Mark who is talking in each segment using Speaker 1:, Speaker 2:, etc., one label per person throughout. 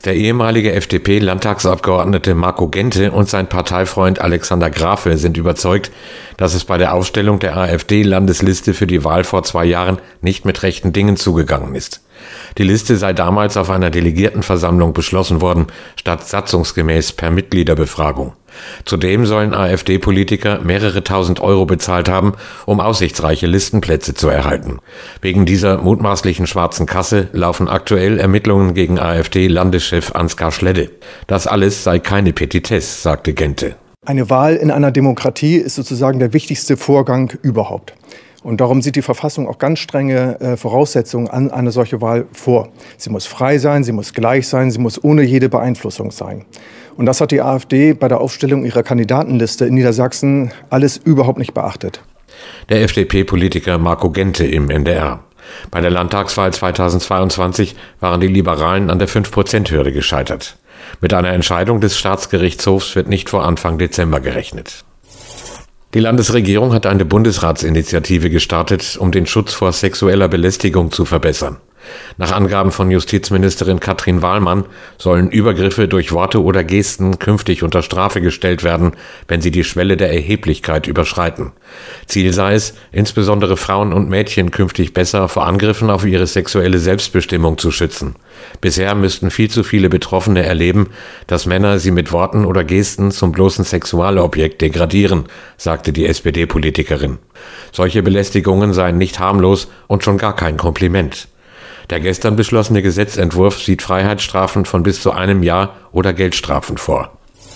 Speaker 1: Der ehemalige FDP-Landtagsabgeordnete Marco Gente und sein Parteifreund Alexander Grafe sind überzeugt, dass es bei der Aufstellung der AfD-Landesliste für die Wahl vor 2 Jahren nicht mit rechten Dingen zugegangen ist. Die Liste sei damals auf einer Delegiertenversammlung beschlossen worden, statt satzungsgemäß per Mitgliederbefragung. Zudem sollen AfD-Politiker mehrere tausend Euro bezahlt haben, um aussichtsreiche Listenplätze zu erhalten. Wegen dieser mutmaßlichen schwarzen Kasse laufen aktuell Ermittlungen gegen AfD-Landeschef Ansgar Schledde. Das alles sei keine Petitesse, sagte Gente.
Speaker 2: Eine Wahl in einer Demokratie ist sozusagen der wichtigste Vorgang überhaupt. Und darum sieht die Verfassung auch ganz strenge Voraussetzungen an eine solche Wahl vor. Sie muss frei sein, sie muss gleich sein, sie muss ohne jede Beeinflussung sein. Und das hat die AfD bei der Aufstellung ihrer Kandidatenliste in Niedersachsen alles überhaupt nicht beachtet.
Speaker 1: Der FDP-Politiker Marco Gente im NDR. Bei der Landtagswahl 2022 waren die Liberalen an der 5%-Hürde gescheitert. Mit einer Entscheidung des Staatsgerichtshofs wird nicht vor Anfang Dezember gerechnet. Die Landesregierung hat eine Bundesratsinitiative gestartet, um den Schutz vor sexueller Belästigung zu verbessern. Nach Angaben von Justizministerin Katrin Wahlmann sollen Übergriffe durch Worte oder Gesten künftig unter Strafe gestellt werden, wenn sie die Schwelle der Erheblichkeit überschreiten. Ziel sei es, insbesondere Frauen und Mädchen künftig besser vor Angriffen auf ihre sexuelle Selbstbestimmung zu schützen. Bisher müssten viel zu viele Betroffene erleben, dass Männer sie mit Worten oder Gesten zum bloßen Sexualobjekt degradieren, sagte die SPD-Politikerin. Solche Belästigungen seien nicht harmlos und schon gar kein Kompliment. Der gestern beschlossene Gesetzentwurf sieht Freiheitsstrafen von bis zu 1 Jahr oder Geldstrafen vor.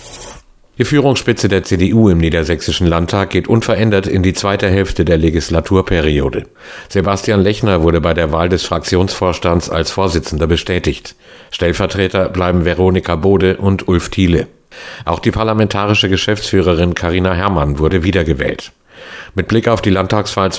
Speaker 1: Die Führungsspitze der CDU im Niedersächsischen Landtag geht unverändert in die zweite Hälfte der Legislaturperiode. Sebastian Lechner wurde bei der Wahl des Fraktionsvorstands als Vorsitzender bestätigt. Stellvertreter bleiben Veronika Bode und Ulf Thiele. Auch die parlamentarische Geschäftsführerin Carina Herrmann wurde wiedergewählt. Mit Blick auf die Landtagswahl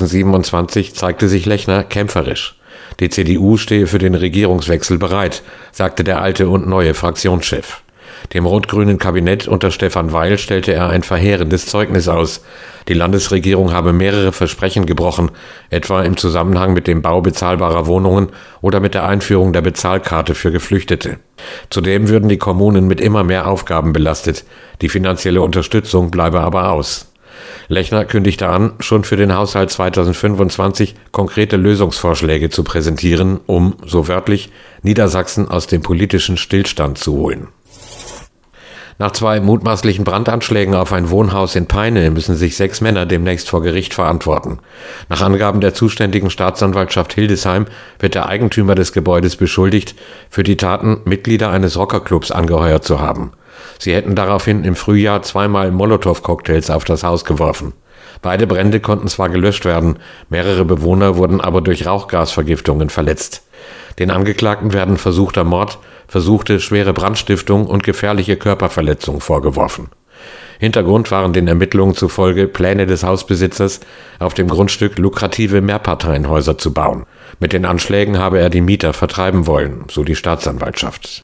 Speaker 1: 2027 zeigte sich Lechner kämpferisch. Die CDU stehe für den Regierungswechsel bereit, sagte der alte und neue Fraktionschef. Dem rot-grünen Kabinett unter Stefan Weil stellte er ein verheerendes Zeugnis aus. Die Landesregierung habe mehrere Versprechen gebrochen, etwa im Zusammenhang mit dem Bau bezahlbarer Wohnungen oder mit der Einführung der Bezahlkarte für Geflüchtete. Zudem würden die Kommunen mit immer mehr Aufgaben belastet. Die finanzielle Unterstützung bleibe aber aus. Lechner kündigte an, schon für den Haushalt 2025 konkrete Lösungsvorschläge zu präsentieren, um, so wörtlich, Niedersachsen aus dem politischen Stillstand zu holen. Nach 2 mutmaßlichen Brandanschlägen auf ein Wohnhaus in Peine müssen sich 6 Männer demnächst vor Gericht verantworten. Nach Angaben der zuständigen Staatsanwaltschaft Hildesheim wird der Eigentümer des Gebäudes beschuldigt, für die Taten Mitglieder eines Rockerclubs angeheuert zu haben. Sie hätten daraufhin im Frühjahr 2-mal Molotow-Cocktails auf das Haus geworfen. Beide Brände konnten zwar gelöscht werden, mehrere Bewohner wurden aber durch Rauchgasvergiftungen verletzt. Den Angeklagten werden versuchter Mord, versuchte schwere Brandstiftung und gefährliche Körperverletzung vorgeworfen. Hintergrund waren den Ermittlungen zufolge Pläne des Hausbesitzers, auf dem Grundstück lukrative Mehrparteienhäuser zu bauen. Mit den Anschlägen habe er die Mieter vertreiben wollen, so die Staatsanwaltschaft.